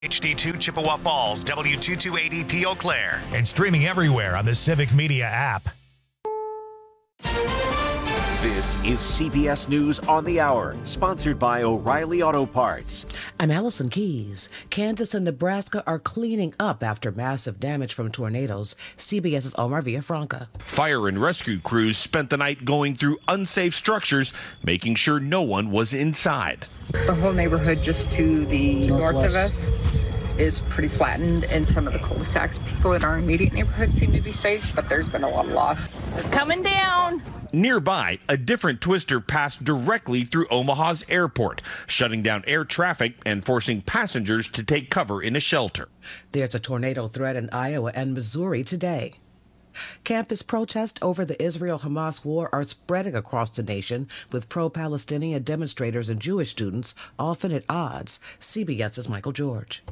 HD2 Chippewa Falls, W228EP Eau Claire, and streaming everywhere on the Civic Media app. This is CBS News on the Hour, sponsored by O'Reilly Auto Parts. I'm Allison Keys. Kansas and Nebraska are cleaning up after massive damage from tornadoes. CBS's Omar Villafranca. Fire and rescue crews spent the night going through unsafe structures, making sure no one was inside. The whole neighborhood just to the north of us is pretty flattened, and some of the cul-de-sacs. People in our immediate neighborhood seem to be safe, but there's been a lot of loss. It's coming down. Nearby, a different twister passed directly through Omaha's airport, shutting down air traffic and forcing passengers to take cover in a shelter. There's a tornado threat in Iowa and Missouri today. Campus protests over the Israel-Hamas war are spreading across the nation, with pro-Palestinian demonstrators and Jewish students often at odds. CBS's Michael George.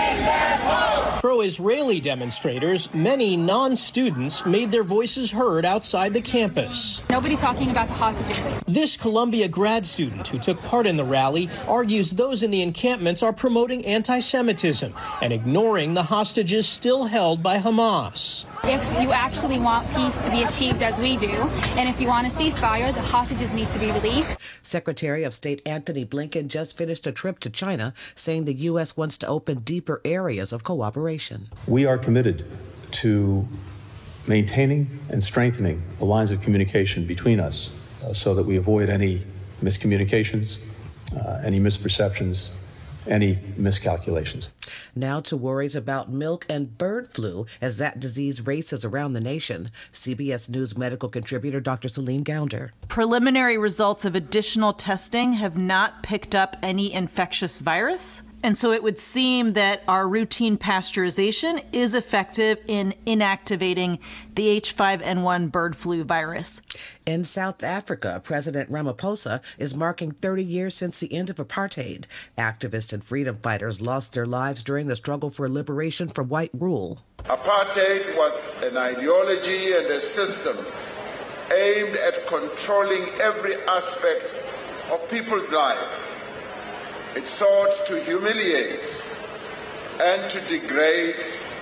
Pro-Israeli demonstrators, many non-students, made their voices heard outside the campus. Nobody's talking about the hostages. This Columbia grad student who took part in the rally argues those in the encampments are promoting anti-Semitism and ignoring the hostages still held by Hamas. If you actually want peace to be achieved as we do, and if you want a ceasefire, the hostages need to be released. Secretary of State Antony Blinken just finished a trip to China, saying the U.S. wants to open deeper areas of cooperation. We are committed to maintaining and strengthening the lines of communication between us so that we avoid any miscommunications, any misperceptions, any miscalculations. Now to worries about milk and bird flu as that disease races around the nation. CBS News medical contributor Dr. Celine Gounder. Preliminary results of additional testing have not picked up any infectious virus. And so it would seem that our routine pasteurization is effective in inactivating the H5N1 bird flu virus. In South Africa, President Ramaphosa is marking 30 years since the end of apartheid. Activists and freedom fighters lost their lives during the struggle for liberation from white rule. Apartheid was an ideology and a system aimed at controlling every aspect of people's lives. It sought to humiliate and to degrade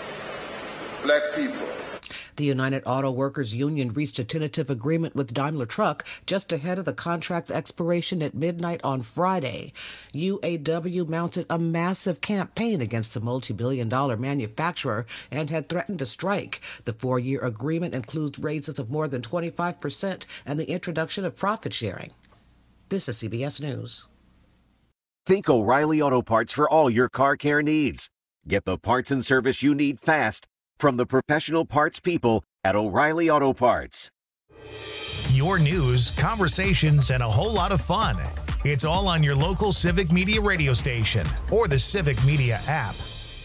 black people. The United Auto Workers Union reached a tentative agreement with Daimler Truck just ahead of the contract's expiration at midnight on Friday. UAW mounted a massive campaign against the multi-billion-dollar manufacturer and had threatened to strike. The 4-year agreement includes raises of more than 25% and the introduction of profit sharing. This is CBS News. Think O'Reilly Auto Parts for all your car care needs. Get the parts and service you need fast from the professional parts people at O'Reilly Auto Parts. Your news, conversations, and a whole lot of fun. It's all on your local Civic Media radio station or the Civic Media app.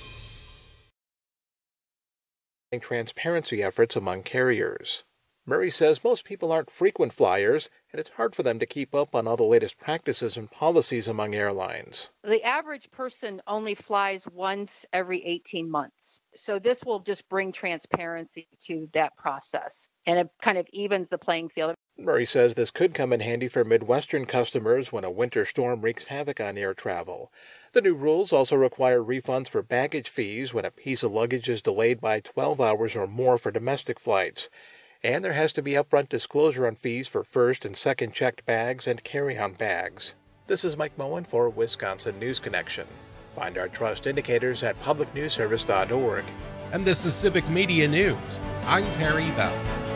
Transparency efforts among carriers. Murray says most people aren't frequent flyers, and it's hard for them to keep up on all the latest practices and policies among airlines. The average person only flies once every 18 months. So this will just bring transparency to that process, and it kind of evens the playing field. Murray says this could come in handy for Midwestern customers when a winter storm wreaks havoc on air travel. The new rules also require refunds for baggage fees when a piece of luggage is delayed by 12 hours or more for domestic flights. And there has to be upfront disclosure on fees for first and second checked bags and carry-on bags. This is Mike Moen for Wisconsin News Connection. Find our trust indicators at publicnewsservice.org. And this is Civic Media News. I'm Terry Bell.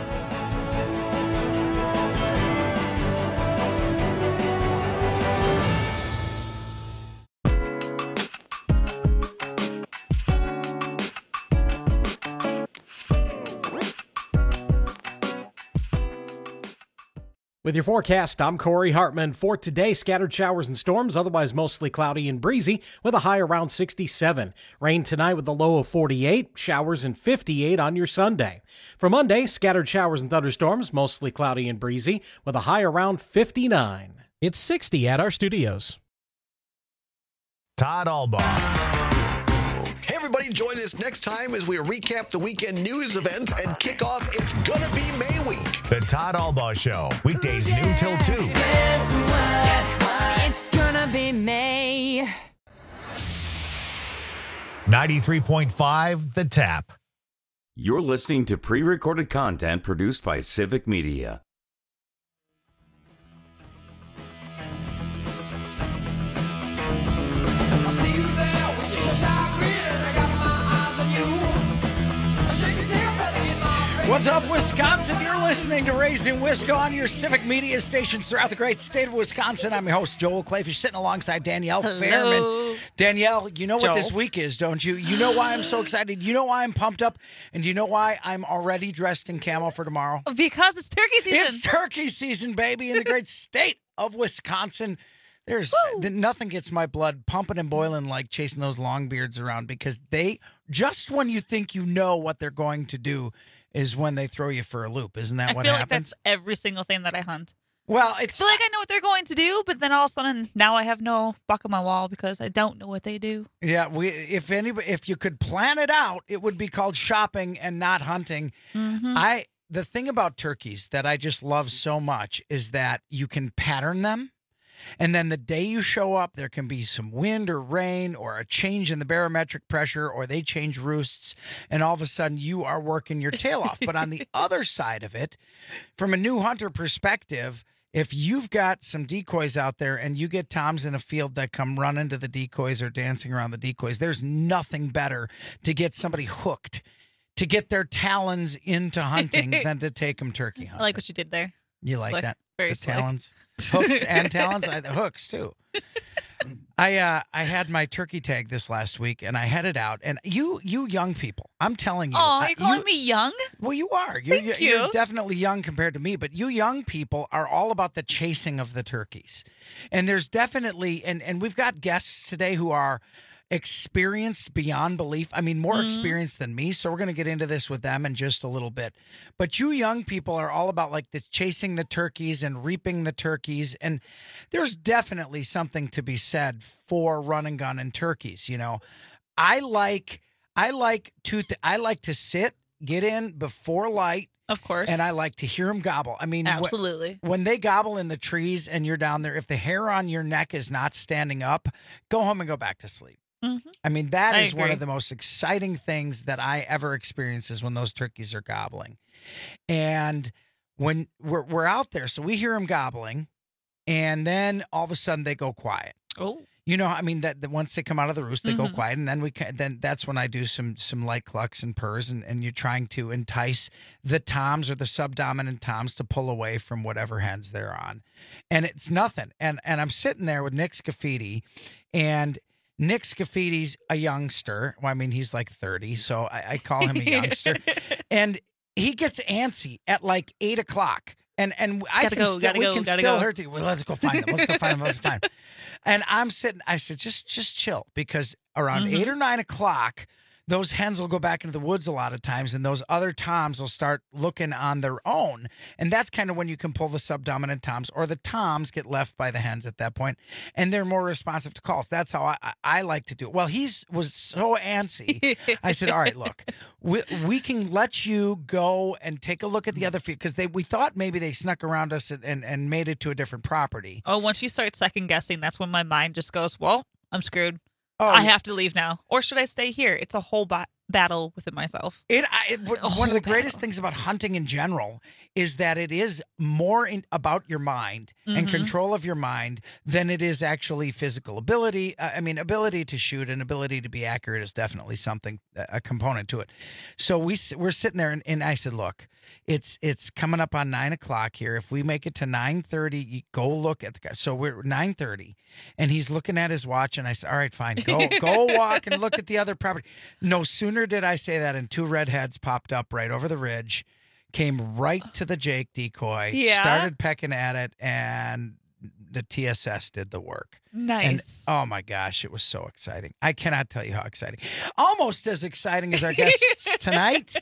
With your forecast, I'm Corey Hartman. For today, scattered showers and storms, otherwise mostly cloudy and breezy, with a high around 67. Rain tonight with a low of 48, showers and 58 on your Sunday. For Monday, scattered showers and thunderstorms, mostly cloudy and breezy, with a high around 59. It's 60 at our studios. Todd Albaugh. Hey everybody, join us next time as we recap the weekend news events and kick off It's Gonna Be May Week. The Todd Albaugh Show, weekdays noon till 2. Guess what? It's gonna be May. 93.5 The Tap. You're listening to pre-recorded content produced by Civic Media. What's up, Wisconsin? You're listening to Raised in Wisco on your Civic Media stations throughout the great state of Wisconsin. I'm your host, Joel Clayfish, sitting alongside Danielle Fairman. Danielle, you know what this week is, don't you? You know why I'm so excited. You know why I'm pumped up. And do you know why I'm already dressed in camo for tomorrow? Because it's turkey season. It's turkey season, baby, in the great state of Wisconsin. There's nothing gets my blood pumping and boiling like chasing those long beards around, because they, just when you think you know what they're going to do, is when they throw you for a loop. Isn't that what happens? I feel like that's every single thing that I hunt. Well, I feel like I know what they're going to do, but then all of a sudden now I have no buck on my wall because I don't know what they do. Yeah, if you could plan it out, it would be called shopping and not hunting. Mm-hmm. The thing about turkeys that I just love so much is that you can pattern them. And then the day you show up, there can be some wind or rain or a change in the barometric pressure, or they change roosts, and all of a sudden you are working your tail off. But on the other side of it, from a new hunter perspective, if you've got some decoys out there and you get toms in a field that come running to the decoys or dancing around the decoys, there's nothing better to get somebody hooked, to get their talons into hunting than to take them turkey hunting. I like what you did there. You Slick. like that? Very the slick. Talons, hooks and talons. Hooks too. I had my turkey tag this last week, and I headed out. And you young people, I'm telling you. Oh, you're calling me young? Well, you are. You're definitely young compared to me. But you young people are all about the chasing of the turkeys. And there's definitely, and we've got guests today who are experienced beyond belief. I mean, more experienced than me. So we're going to get into this with them in just a little bit. But you young people are all about like the chasing the turkeys and reaping the turkeys. And there's definitely something to be said for run and gun and turkeys. You know, I like to sit, get in before light. Of course. And I like to hear them gobble. I mean, absolutely. When they gobble in the trees and you're down there, if the hair on your neck is not standing up, go home and go back to sleep. Mm-hmm. I mean, that is one of the most exciting things that I ever experience is when those turkeys are gobbling. And when we're out there, so we hear them gobbling, and then all of a sudden they go quiet. Oh. You know, I mean, that once they come out of the roost, they go quiet, and then that's when I do some light clucks and purrs, and you're trying to entice the toms or the subdominant toms to pull away from whatever hens they're on, and it's nothing. And I'm sitting there with Nick Scafidi, and Nick Scaffidi's a youngster. Well, I mean, he's like 30, so I call him a youngster, and he gets antsy at like 8 o'clock. And I can still hurt you. Well, let's go find them. Let's find them. And I'm sitting. I said, just chill, because around 8 or 9 o'clock, those hens will go back into the woods a lot of times, and those other toms will start looking on their own. And that's kind of when you can pull the subdominant toms, or the toms get left by the hens at that point, and they're more responsive to calls. That's how I like to do it. Well, was so antsy. I said, all right, look, we can let you go and take a look at the other field, because we thought maybe they snuck around us and made it to a different property. Oh, once you start second guessing, that's when my mind just goes, well, I'm screwed. I have to leave now. Or should I stay here? It's a whole battle within myself. One of the greatest things about hunting in general is that it is more about your mind and control of your mind than it is actually physical ability. I mean, ability to shoot and ability to be accurate is definitely something, a component to it. So we're sitting there, and I said, look, it's coming up on 9 o'clock here. If we make it to 9:30, you go look at the guy. So we're 9:30, and he's looking at his watch, and I said, all right, fine, go walk and look at the other property. No sooner did I say that, and two redheads popped up right over the ridge, came right to the Jake decoy, started pecking at it, and the TSS did the work. Nice. And, oh my gosh, it was so exciting. I cannot tell you how exciting. Almost as exciting as our guests tonight.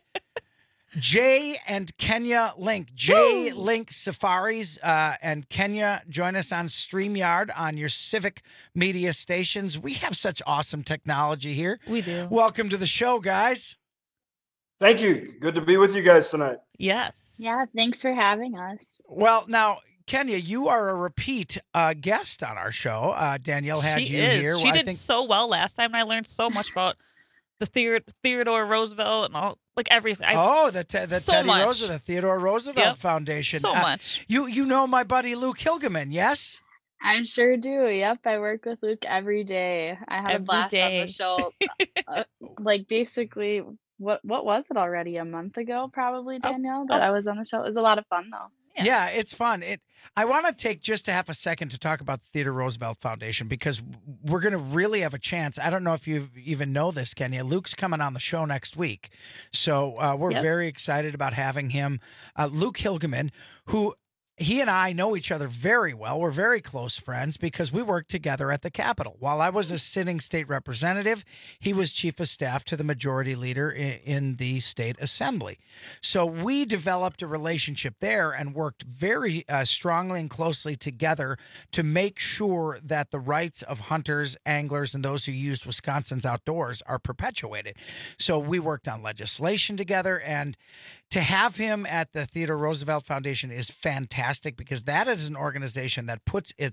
Jay and Kenya Link. Jay Link Safaris and Kenya join us on StreamYard on your Civic Media stations. We have such awesome technology here. We do. Welcome to the show, guys. Thank you. Good to be with you guys tonight. Yes. Yeah, thanks for having us. Well, now, Kenya, you are a repeat guest on our show. Danielle had you here. She did so well last time, and I learned so much about the Theodore Roosevelt and all, like everything. The so Teddy much. Roosevelt, the Theodore Roosevelt Foundation. So much. You know my buddy Luke Hilgeman, yes? I sure do. Yep, I work with Luke every day. I had a blast on the show. Like basically, what was it already? A month ago, probably, Danielle, that I was on the show. It was a lot of fun though. Yeah, it's fun. I want to take just a half a second to talk about the Theodore Roosevelt Foundation because we're going to really have a chance. I don't know if you even know this, Kenya. Luke's coming on the show next week. So we're very excited about having him. Luke Hilgeman, who he and I know each other very well. We're very close friends because we worked together at the Capitol. While I was a sitting state representative, he was chief of staff to the majority leader in the state assembly. So we developed a relationship there and worked very strongly and closely together to make sure that the rights of hunters, anglers, and those who use Wisconsin's outdoors are perpetuated. So we worked on legislation together, and to have him at the Theodore Roosevelt Foundation is fantastic because that is an organization that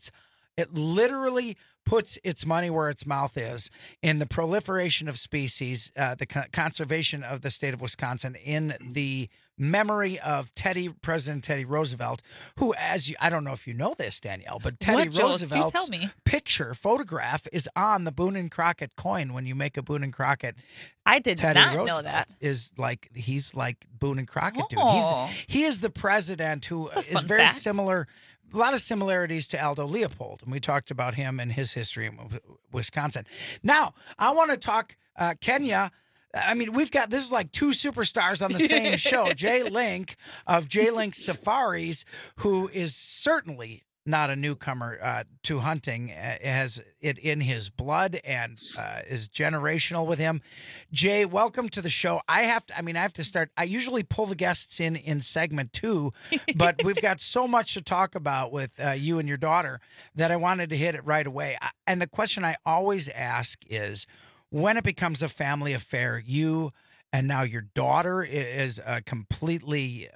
literally puts its money where its mouth is in the proliferation of species, the conservation of the state of Wisconsin, in the memory of President Teddy Roosevelt, who, I don't know if you know this, Danielle, but Teddy Roosevelt's photograph is on the Boone and Crockett coin when you make a Boone and Crockett. I did Teddy not Roosevelt know that. He's like Boone and Crockett, Oh. dude. He is the president who is very fact. similar. A lot of similarities to Aldo Leopold, and we talked about him and his history in Wisconsin. Now, I want to talk Kenya. I mean, this is like two superstars on the same show. Jay Link of Jay Link Safaris, who is certainly not a newcomer to hunting, has it in his blood and is generational with him. Jay, welcome to the show. I have to start. I usually pull the guests in segment 2, but we've got so much to talk about with you and your daughter that I wanted to hit it right away. And the question I always ask is, when it becomes a family affair, you and now your daughter is a completely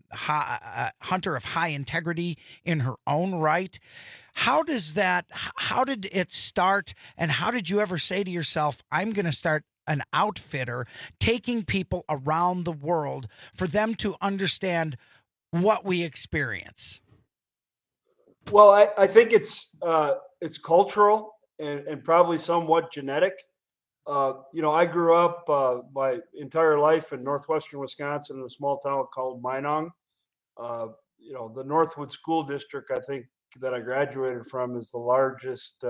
hunter of high integrity in her own right. How did it start, and how did you ever say to yourself, I'm going to start an outfitter taking people around the world for them to understand what we experience? Well, I think it's cultural and probably somewhat genetic. I grew up my entire life in northwestern Wisconsin in a small town called Minong. The Northwood School District, I think, that I graduated from is the largest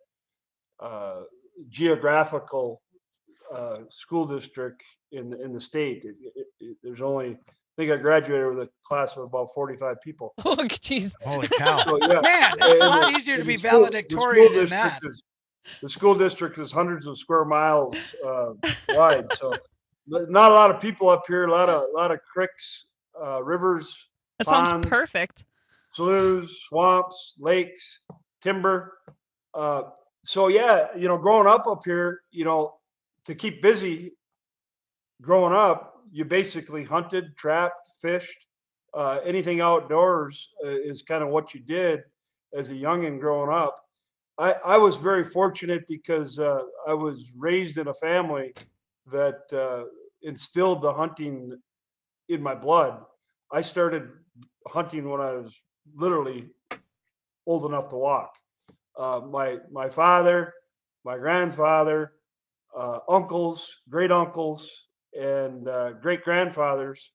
geographical school district in the state. There's only, I think I graduated with a class of about 45 people. Oh, jeez. Holy cow. So, yeah. Man, it's a lot easier to be valedictorian than that. The school district is hundreds of square miles wide, so not a lot of people up here. A lot of creeks, rivers. That ponds, sounds perfect. Sloughs, swamps, lakes, timber. So yeah, growing up here, to keep busy. Growing up, you basically hunted, trapped, fished. Anything outdoors is kind of what you did as a youngin' growing up. I was very fortunate because I was raised in a family that instilled the hunting in my blood. I started hunting when I was literally old enough to walk. My father, my grandfather, uncles, great uncles, and great grandfathers,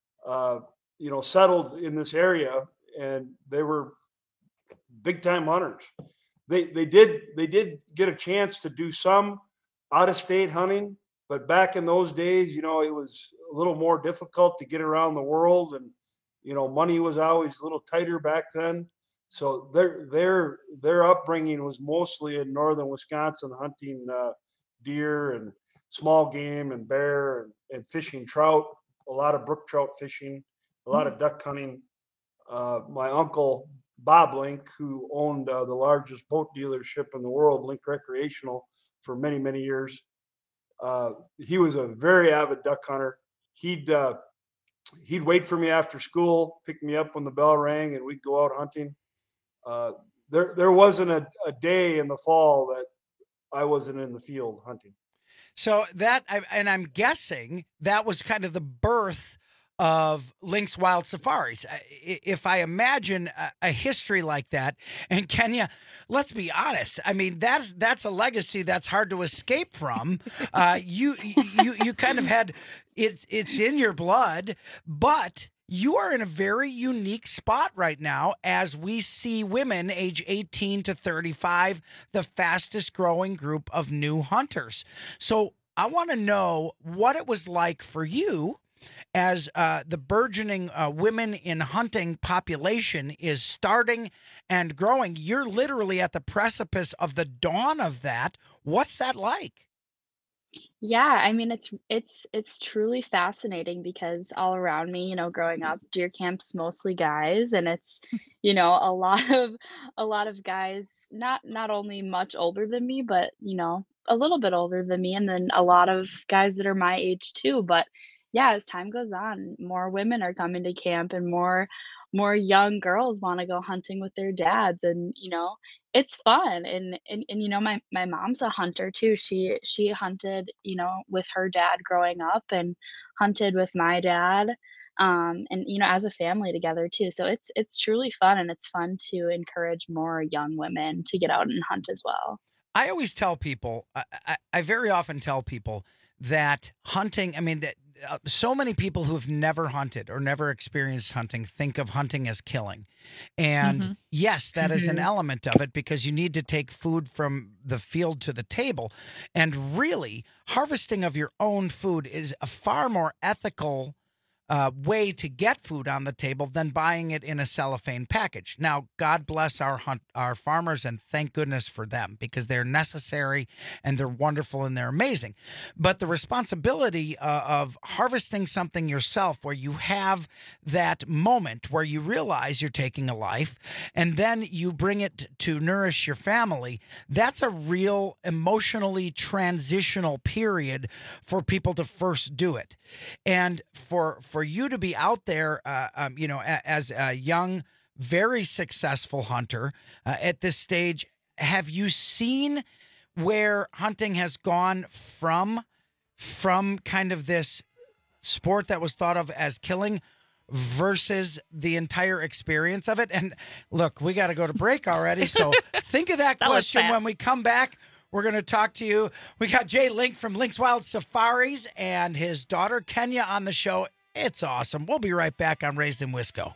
settled in this area, and they were big time hunters. They did get a chance to do some out of state hunting, but back in those days, it was a little more difficult to get around the world, and money was always a little tighter back then. So their upbringing was mostly in northern Wisconsin, hunting deer and small game and bear and fishing trout, a lot of brook trout fishing, a lot of duck hunting. My uncle Bob Link, who owned the largest boat dealership in the world, Link Recreational, for many, many years. He was a very avid duck hunter. He'd wait for me after school, pick me up when the bell rang, and we'd go out hunting. There wasn't a day in the fall that I wasn't in the field hunting. So I'm guessing that was kind of the birth of Lynx Wild Safaris. If I imagine a history like that, and Kenya, let's be honest. I mean, that's a legacy that's hard to escape from. You kind of had it's in your blood, but you are in a very unique spot right now as we see women age 18 to 35, the fastest growing group of new hunters. So I want to know what it was like for you as the burgeoning women in hunting population is starting and growing. You're literally at the precipice of the dawn of that. What's that like? Yeah, I mean it's truly fascinating because all around me, growing up, deer camp's mostly guys, and it's, a lot of guys not only much older than me, but a little bit older than me, and then a lot of guys that are my age too. But yeah, as time goes on, more women are coming to camp, and more young girls want to go hunting with their dads, and it's fun. And my mom's a hunter too. She hunted with her dad growing up, and hunted with my dad, and as a family together too. So it's truly fun, and it's fun to encourage more young women to get out and hunt as well. I always tell people, I very often tell people that hunting, I mean, that so many people who have never hunted or never experienced hunting think of hunting as killing. And yes, that is an element of it, because you need to take food from the field to the table. And really, harvesting of your own food is a far more ethical way to get food on the table than buying it in a cellophane package. Now, God bless our farmers, and thank goodness for them, because they're necessary and they're wonderful and they're amazing. But the responsibility of harvesting something yourself, where you have that moment where you realize you're taking a life and then you bring it to nourish your family, that's a real emotionally transitional period for people to first do it. And for you to be out there, as a young, very successful hunter at this stage, have you seen where hunting has gone from kind of this sport that was thought of as killing versus the entire experience of it? And look, we got to go to break already, so think of that question when we come back. We're going to talk to you. We got Jay Link from Lynx Wild Safaris and his daughter Kenya on the show. It's awesome. We'll be right back on Raised in Wisco.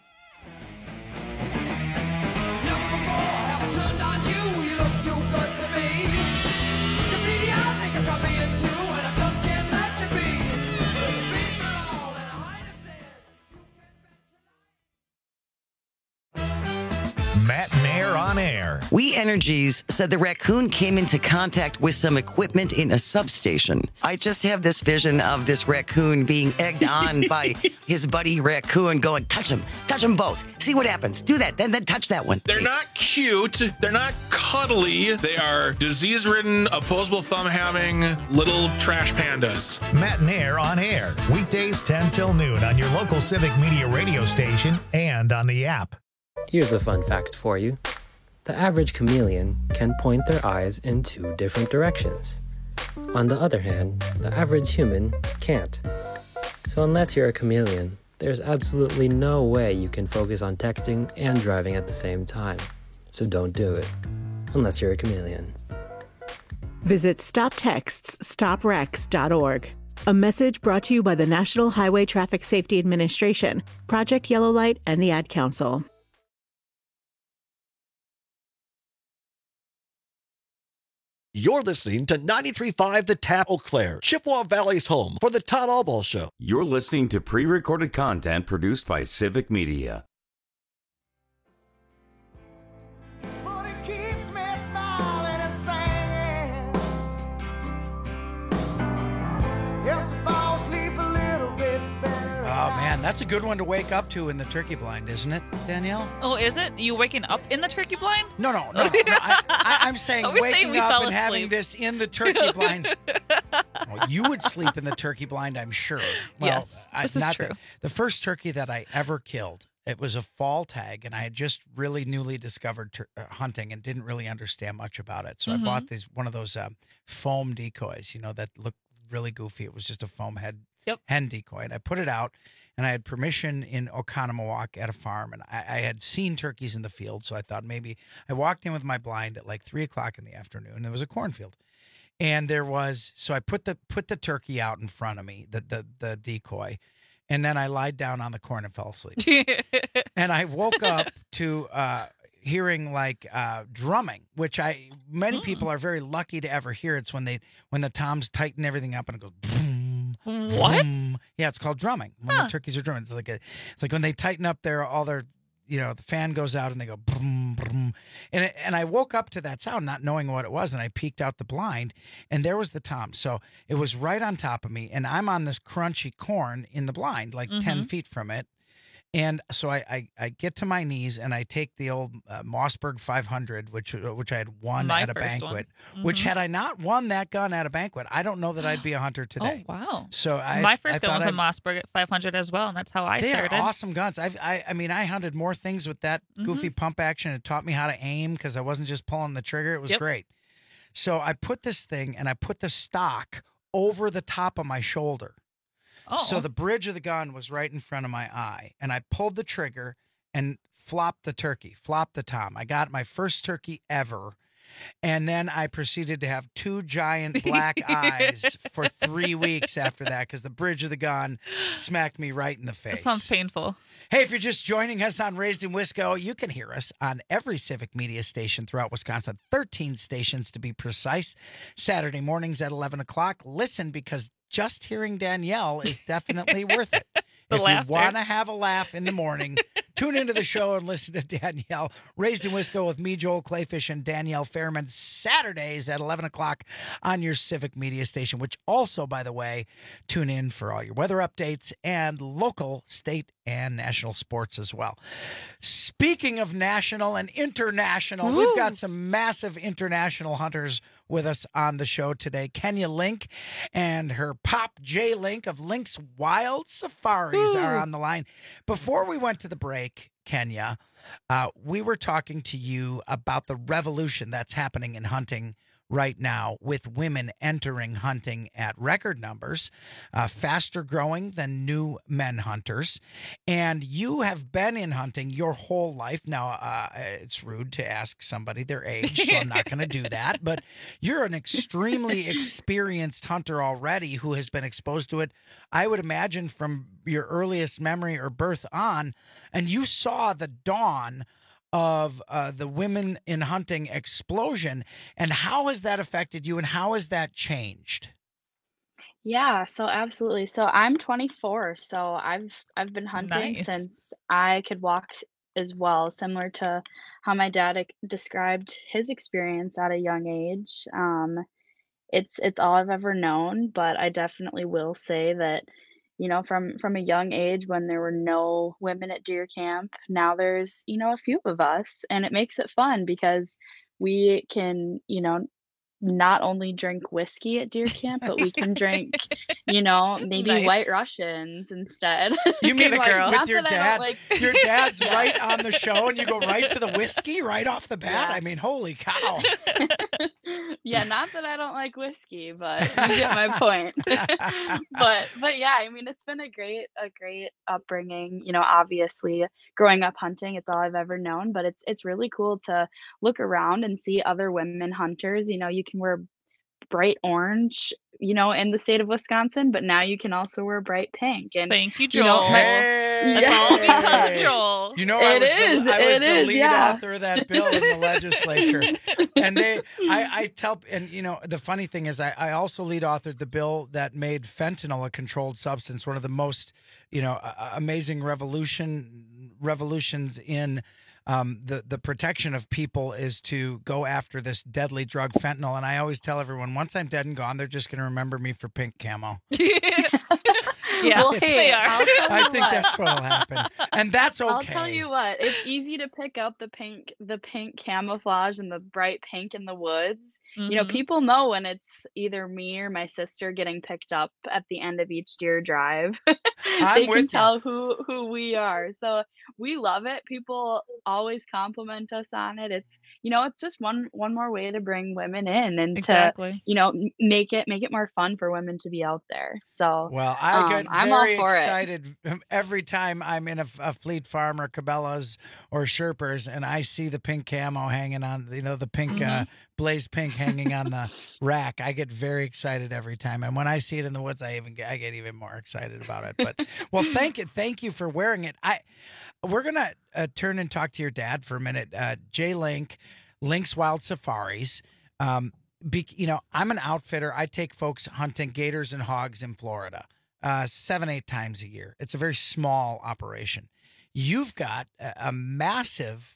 Matt Mayer on air. We Energies said the raccoon came into contact with some equipment in a substation. I just have this vision of this raccoon being egged on by his buddy raccoon going, touch them both. See what happens. Do that, then touch that one. They're not cute. They're not cuddly. They are disease-ridden, opposable thumb-having little trash pandas. Matt Mayer on air. Weekdays 10 till noon on your local Civic Media radio station and on the app. Here's a fun fact for you. The average chameleon can point their eyes in 2 different directions. On the other hand, the average human can't. So unless you're a chameleon, there's absolutely no way you can focus on texting and driving at the same time. So don't do it, unless you're a chameleon. Visit StopTextsStopWrecks.org. A message brought to you by the National Highway Traffic Safety Administration, Project Yellow Light, and the Ad Council. You're listening to 93.5 The Tap, Eau Claire, Chippewa Valley's home for the Todd Allball Show. You're listening to pre-recorded content produced by Civic Media. Oh, man, that's a good one to wake up to in the turkey blind, isn't it, Danielle? Oh, is it? You waking up in the turkey blind? No. I'm saying waking up and having this in the turkey blind. Well, you would sleep in the turkey blind, I'm sure. Well, yes, this is true. The first turkey that I ever killed, it was a fall tag, and I had just really newly discovered hunting and didn't really understand much about it. So I bought one of those foam decoys, that look really goofy. It was just a foam hen decoy. And I put it out, and I had permission in Oconomowoc at a farm, and I had seen turkeys in the field, so I thought maybe I walked in with my blind at like 3 o'clock in the afternoon. There was a cornfield. And so I put the turkey out in front of me, the decoy, and then I lied down on the corn and fell asleep. And I woke up to hearing like drumming, which many people are very lucky to ever hear. It's when the toms tighten everything up and it goes boom. What? Boom. Yeah, it's called drumming. When the turkeys are drumming, it's like when they tighten up all their. The fan goes out and they go boom, boom. And I woke up to that sound not knowing what it was, and I peeked out the blind, and there was the tom. So it was right on top of me, and I'm on this crunchy corn in the blind, like 10 feet from it. And so I get to my knees, and I take the old Mossberg 500, which I had won at a banquet. Which had I not won that gun at a banquet, I don't know that I'd be a hunter today. Oh wow! So my first gun was a Mossberg 500 as well, and that's how I started. They are awesome guns. I hunted more things with that goofy pump action. It taught me how to aim because I wasn't just pulling the trigger. It was great. So I put this thing, and I put the stock over the top of my shoulder. So the bridge of the gun was right in front of my eye, and I pulled the trigger and flopped the tom. I got my first turkey ever, and then I proceeded to have 2 giant black eyes for 3 weeks after that because the bridge of the gun smacked me right in the face. That sounds painful. Hey, if you're just joining us on Raised in Wisco, you can hear us on every Civic Media station throughout Wisconsin, 13 stations to be precise, Saturday mornings at 11 o'clock. Listen, because just hearing Danielle is definitely worth it. If you want to have a laugh in the morning, tune into the show and listen to Danielle. Raised in Wisco with me, Joel Clayfish, and Danielle Fairman, Saturdays at 11 o'clock on your Civic Media station, which also, by the way, tune in for all your weather updates and local, state, and national sports as well. Speaking of national and international, we've got some massive international hunters with us on the show today. Kenya Link and her pop J Link of Link's Wild Safaris are on the line. Before we went to the break, Kenya, we were talking to you about the revolution that's happening in hunting right now with women entering hunting at record numbers, faster growing than new men hunters. And you have been in hunting your whole life. Now, it's rude to ask somebody their age, so I'm not going to do that. But you're an extremely experienced hunter already who has been exposed to it, I would imagine, from your earliest memory or birth on. And you saw the dawn of the women in hunting explosion, and how has that affected you, and how has that changed? Yeah, so absolutely. So I'm 24, so I've been hunting since I could walk as well, similar to how my dad described his experience at a young age. It's all I've ever known, but I definitely will say that, from a young age when there were no women at deer camp, now there's, a few of us, and it makes it fun because we can, not only drink whiskey at deer camp, but we can drink, maybe White Russians instead. You mean like with your dad? Your dad's right on the show and you go right to the whiskey right off the bat? Yeah. I mean, holy cow. Yeah, not that I don't like whiskey, but you get my point. but yeah, I mean, it's been a great upbringing. Obviously growing up hunting, it's all I've ever known, but it's really cool to look around and see other women hunters. You can wear bright orange, in the state of Wisconsin, but now you can also wear bright pink. And thank you, Joel. That's all because of Joel. I was the lead author of that bill in the legislature. And I tell, and the funny thing is I also lead authored the bill that made fentanyl a controlled substance, one of the most, amazing revolutions in the protection of people is to go after this deadly drug fentanyl. And I always tell everyone, once I'm dead and gone, they're just going to remember me for pink camo. Yeah, well, hey, they are. I think that's what'll happen, and that's okay. I'll tell you what, it's easy to pick up the pink camouflage and the bright pink in the woods. You know, people know when it's either me or my sister getting picked up at the end of each deer drive. They can tell who we are. So we love it. People always compliment us on it. It's, you know, it's just one more way to bring women in and to, you know, make it more fun for women to be out there. So well, I get very excited it. every time I'm in a Fleet Farm or Cabela's or Sherpers and I see the pink camo hanging on, you know, the pink blaze pink hanging on the rack. I get very excited every time, and when I see it in the woods, I get even more excited about it. But well, thank you for wearing it. We're gonna turn and talk to your dad for a minute. Jay Link, Link's Wild Safaris. You know, I'm an outfitter. I take folks hunting gators and hogs in Florida 7-8 times a year. It's a very small operation. You've got a massive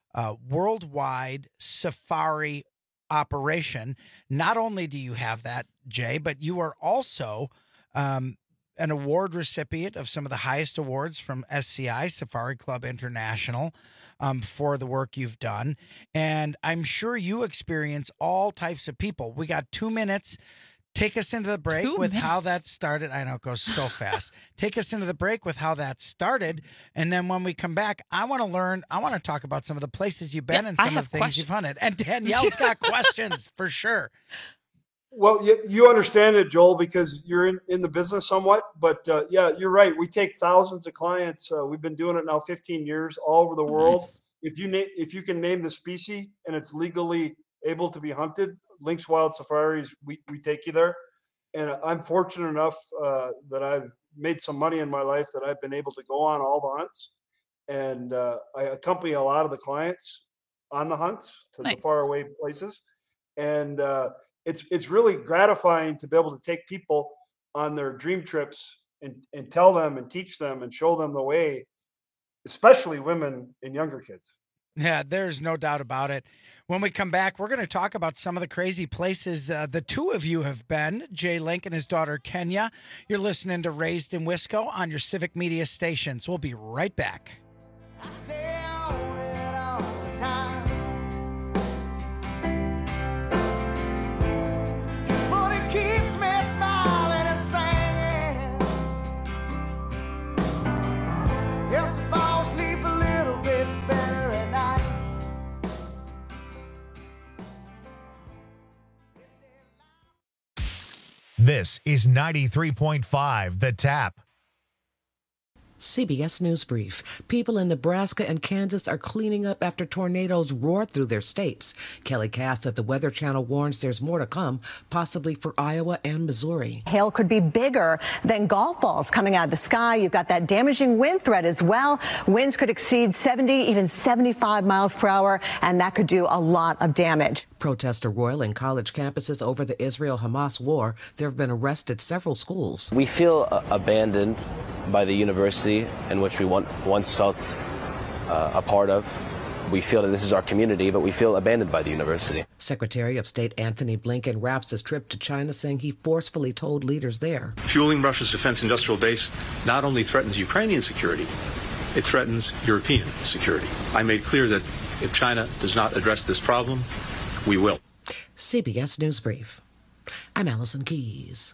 worldwide safari operation. Not only do you have that, Jay, but you are also an award recipient of some of the highest awards from SCI, Safari Club International, for the work you've done. And I'm sure you experience all types of people. We got 2 minutes. Take us into the break how that started. I know it goes so fast. Take us into the break with how that started. And then when we come back, I want to talk about some of the places you've been and some of the things you've hunted. And Danielle's got questions for sure. Well, you understand it, Joel, because you're in the business somewhat. But yeah, you're right. We take thousands of clients. We've been doing it now 15 years all over the world. Nice. If you can name the species and it's legally able to be hunted, Link's Wild Safaris, we take you there. And I'm fortunate enough that I've made some money in my life that I've been able to go on all the hunts. And I accompany a lot of the clients on the hunts to the faraway places. And it's really gratifying to be able to take people on their dream trips and tell them and teach them and show them the way, especially women and younger kids. Yeah, there's no doubt about it. When we come back, we're going to talk about some of the crazy places the two of you have been, Jay Link and his daughter, Kenya. You're listening to Raised in Wisco on your Civic Media stations. We'll be right back. This is 93.5 The Tap. CBS News Brief. People in Nebraska and Kansas are cleaning up after tornadoes roared through their states. Kelly Cass at the Weather Channel warns there's more to come, possibly for Iowa and Missouri. Hail could be bigger than golf balls coming out of the sky. You've got that damaging wind threat as well. Winds could exceed 70, even 75 miles per hour, and that could do a lot of damage. Protests are roiling college campuses over the Israel-Hamas war. There have been arrested several schools. We feel abandoned by the university in which we once felt a part of. We feel that this is our community, but we feel abandoned by the university. Secretary of State Antony Blinken wraps his trip to China, saying he forcefully told leaders there. Fueling Russia's defense industrial base not only threatens Ukrainian security, it threatens European security. I made clear that if China does not address this problem, we will. CBS News Brief. I'm Allison Keyes.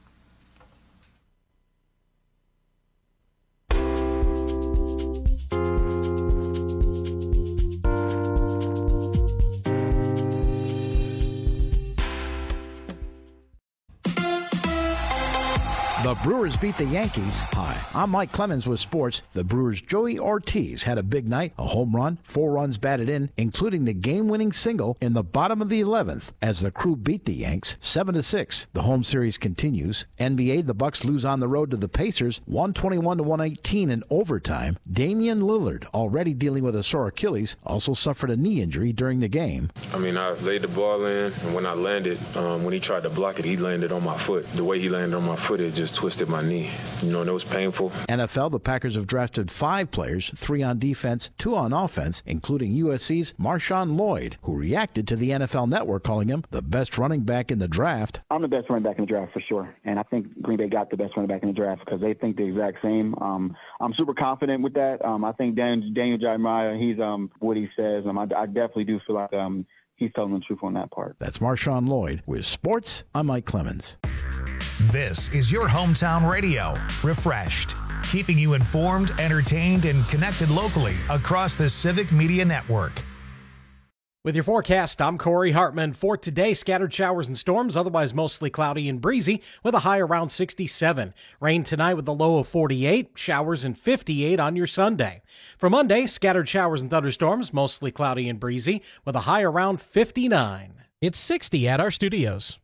The Brewers beat the Yankees. Hi, I'm Mike Clemens with sports. The Brewers' Joey Ortiz had a big night, a home run, 4 runs batted in, including the game-winning single in the bottom of the 11th as the Crew beat the Yanks 7-6. The home series continues. NBA, the Bucks lose on the road to the Pacers 121-118 in overtime. Damian Lillard, already dealing with a sore Achilles, also suffered a knee injury during the game. I mean, I laid the ball in, and when I landed, when he tried to block it, he landed on my foot. The way he landed on my foot, it just just twisted my knee, and it was painful. NFL, the Packers have drafted 5 players, 3 on defense, 2 on offense, including USC's Marshawn Lloyd, who reacted to the NFL Network calling him the best running back in the draft. I'm the best running back in the draft for sure, and I think Green Bay got the best running back in the draft because they think the exact same. I'm super confident with that. I think Daniel Jeremiah, he's what he says. I definitely do feel like he's telling the truth on that part. That's Marshawn Lloyd. With sports, I'm Mike Clemens. This is your hometown radio, Refreshed, keeping you informed, entertained, and connected locally across the Civic Media Network. With your forecast, I'm Corey Hartman. For today, scattered showers and storms, otherwise mostly cloudy and breezy, with a high around 67. Rain tonight with a low of 48, showers and 58 on your Sunday. For Monday, scattered showers and thunderstorms, mostly cloudy and breezy, with a high around 59. It's 60 at our studios.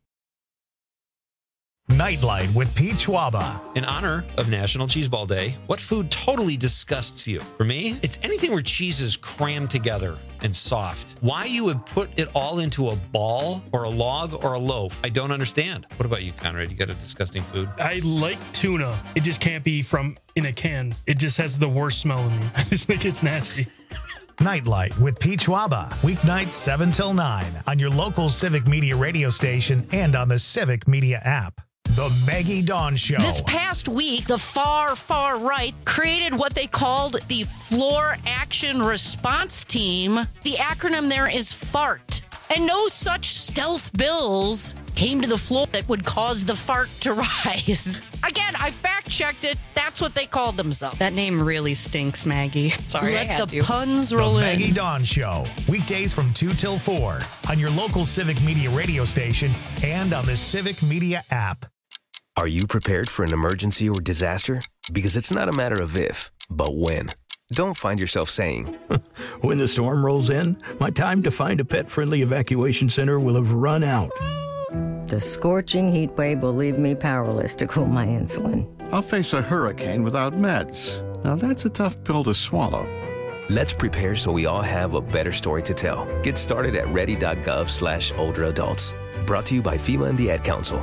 Nightlight with Pete Schwaba. In honor of National Cheeseball Day, what food totally disgusts you? For me, it's anything where cheese is crammed together and soft. Why you would put it all into a ball or a log or a loaf, I don't understand. What about you, Conrad? You got a disgusting food? I like tuna. It just can't be from in a can. It just has the worst smell in me. I just think it's nasty. Nightlight with Pete Schwaba, weeknights 7 till 9 on your local Civic Media radio station and on the Civic Media app. The Maggie Dawn Show. This past week, the far right created what they called the Floor Action Response Team. The acronym there is FART. And no such stealth bills came to the floor that would cause the fart to rise. Again, I fact-checked it. That's what they called themselves. That name really stinks, Maggie. Sorry, I had Let the puns The roll in. Maggie Dawn Show, weekdays from 2 till 4 on your local Civic Media radio station and on the Civic Media app. Are you prepared for an emergency or disaster? Because it's not a matter of if, but when. Don't find yourself saying, when the storm rolls in, my time to find a pet-friendly evacuation center will have run out. The scorching heat wave will leave me powerless to cool my insulin. I'll face a hurricane without meds. Now that's a tough pill to swallow. Let's prepare so we all have a better story to tell. Get started at ready.gov/older adults. Brought to you by FEMA and the Ad Council.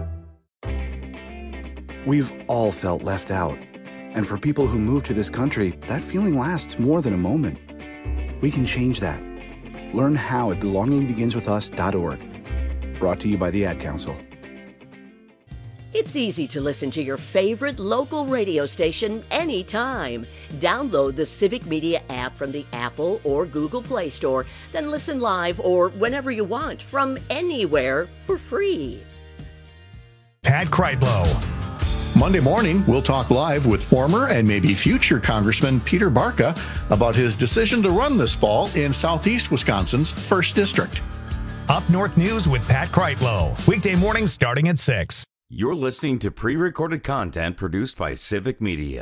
We've all felt left out. And for people who move to this country, that feeling lasts more than a moment. We can change that. Learn how at belongingbeginswithus.org. Brought to you by the Ad Council. It's easy to listen to your favorite local radio station anytime. Download the Civic Media app from the Apple or Google Play Store, then listen live or whenever you want from anywhere for free. Pat Kreitlow. Monday morning, we'll talk live with former and maybe future Congressman Peter Barca about his decision to run this fall in Southeast Wisconsin's 1st District. Up North News with Pat Kreitlow, weekday mornings starting at 6. You're listening to pre-recorded content produced by Civic Media.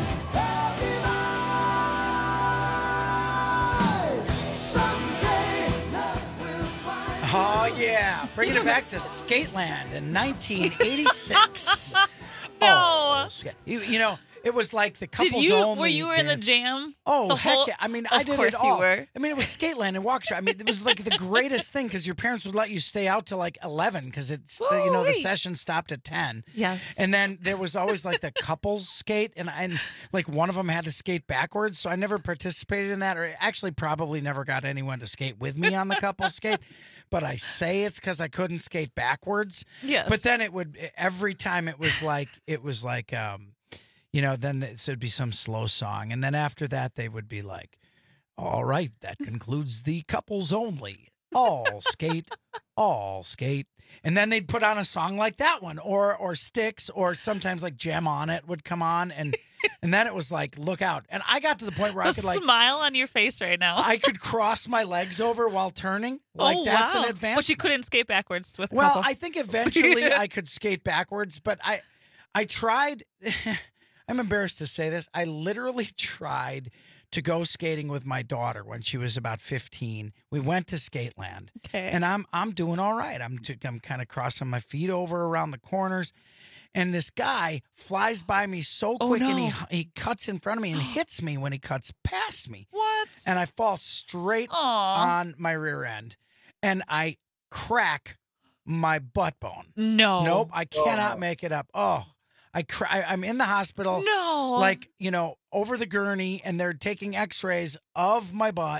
Oh, yeah. Bringing it back to Skateland in 1986. No. You know, it was like the couples only. Were you in the jam? Oh, heck yeah. I mean, I did it all. Of course you were. I mean, it was Skateland and Waukesha. I mean, it was like the greatest thing because your parents would let you stay out till like 11 because it's, the session stopped at 10. Yes. And then there was always like the couples skate and like one of them had to skate backwards. So I never participated in that or actually probably never got anyone to skate with me on the couples skate. But I say it's because I couldn't skate backwards. Yes. But then every time it was like, then there'd be some slow song. And then after that, they would be like, all right, that concludes the couples only. All skate, all skate. And then they'd put on a song like that one or Styx or sometimes like Jam On It would come on. And then it was like, look out. And I got to the point where I could like smile on your face right now. I could cross my legs over while turning. Like that's an advance. But you couldn't skate backwards with Well, couple. I think eventually I could skate backwards, but I tried. I'm embarrassed to say this. I literally tried to go skating with my daughter when she was about 15. We went to Skateland. Okay. And I'm doing all right. I'm kind of crossing my feet over around the corners. And this guy flies by me so quick and he cuts in front of me and hits me when he cuts past me. What? And I fall straight on my rear end. And I crack my butt bone. No. Nope, I cannot make it up. Oh, I'm in the hospital. No. Like, over the gurney, and they're taking x-rays of my butt.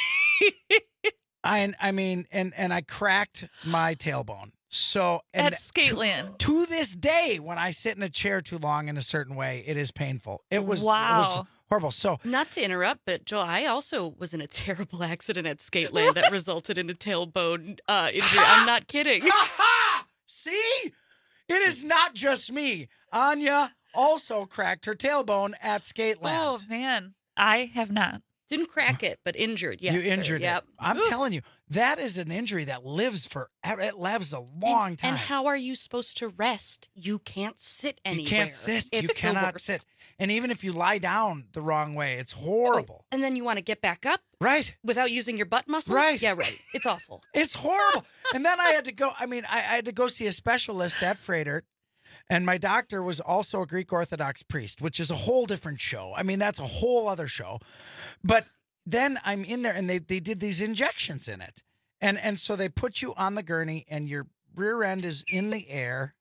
I cracked my tailbone. So at Skateland. To this day, when I sit in a chair too long in a certain way, it is painful. It was horrible. So, not to interrupt, but Joel, I also was in a terrible accident at Skateland that resulted in a tailbone injury. I'm not kidding. See? It is not just me. Anya also cracked her tailbone at Skateland. Oh, man. I have not. Didn't crack it, but injured. Yes, you injured it. Yep. I'm telling you, that is an injury that lives forever. It lives a long time. And how are you supposed to rest? You can't sit anywhere. You can't sit. It's you cannot sit. And even if you lie down the wrong way, it's horrible. And then you want to get back up? Right. Without using your butt muscles? Right. Yeah, right. It's awful. It's horrible. And then I had to go. I had to go see a specialist at Froedtert. And my doctor was also a Greek Orthodox priest, which is a whole different show. That's a whole other show. But then I'm in there, and they did these injections in it. And so they put you on the gurney, and your rear end is in the air.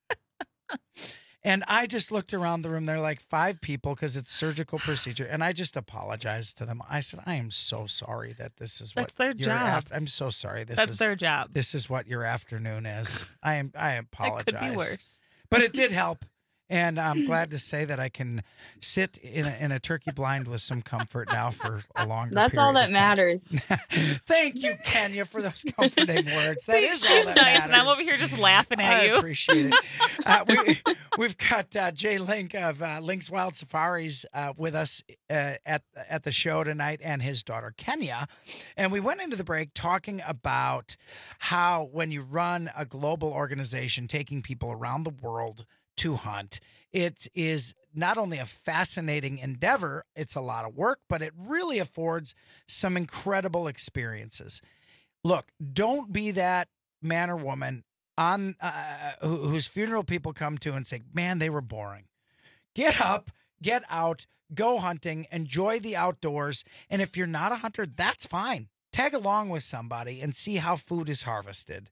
And I just looked around the room. There are like 5 people because it's a surgical procedure. And I just apologized to them. I said, I am so sorry that this is what their job. I'm so sorry. That's their job. This is what your afternoon is. I apologize. It could be worse. But it did help. And I'm glad to say that I can sit in a turkey blind with some comfort now for a longer period. That's all that matters. Thank you, Kenya, for those comforting words. That is She's all that nice, matters. and I'm over here just laughing at you. I appreciate it. We've got Jay Link of Link's Wild Safaris with us at the show tonight, and his daughter, Kenya. And we went into the break talking about how when you run a global organization taking people around the world to hunt, it is not only a fascinating endeavor, it's a lot of work, but it really affords some incredible experiences. Look, don't be that man or woman on whose funeral people come to and say, man, they were boring. Get up, get out, go hunting, enjoy the outdoors. And if you're not a hunter, that's fine. Tag along with somebody and see how food is harvested.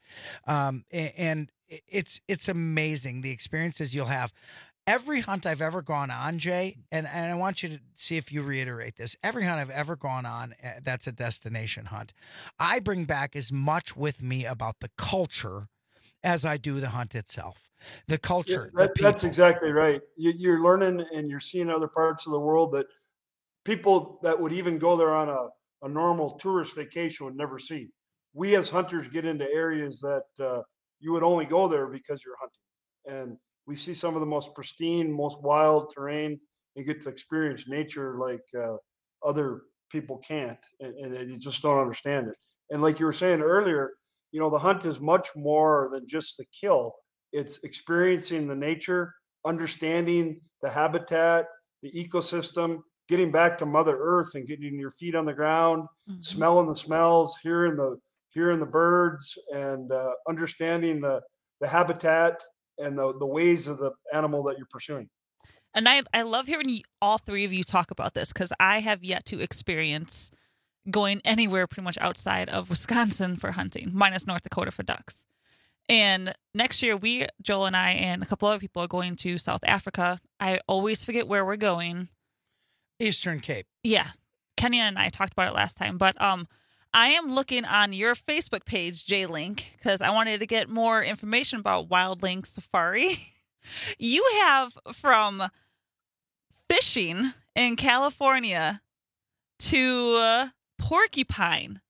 And it's amazing the experiences you'll have. Every hunt I've ever gone on, Jay, and I want you to see if you reiterate this. Every hunt I've ever gone on that's a destination hunt, I bring back as much with me about the culture as I do the hunt itself. The culture. Yeah, that's exactly right. You're learning and you're seeing other parts of the world that people that would even go there on a normal tourist vacation would never see. We as hunters get into areas that you would only go there because you're hunting. And we see some of the most pristine, most wild terrain and get to experience nature like other people can't. And you just don't understand it. And like you were saying earlier, the hunt is much more than just the kill. It's experiencing the nature, understanding the habitat, the ecosystem, getting back to Mother Earth and getting your feet on the ground, smelling the smells, hearing the birds, and understanding the habitat and the ways of the animal that you're pursuing. And I love hearing all 3 of you talk about this because I have yet to experience going anywhere pretty much outside of Wisconsin for hunting, minus North Dakota for ducks. And next year, Joel and I and a couple other people are going to South Africa. I always forget where we're going. Eastern Cape. Yeah. Kenya and I talked about it last time, but I am looking on your Facebook page, Jay Link, because I wanted to get more information about Wild Link Safari. You have from fishing in California to porcupine.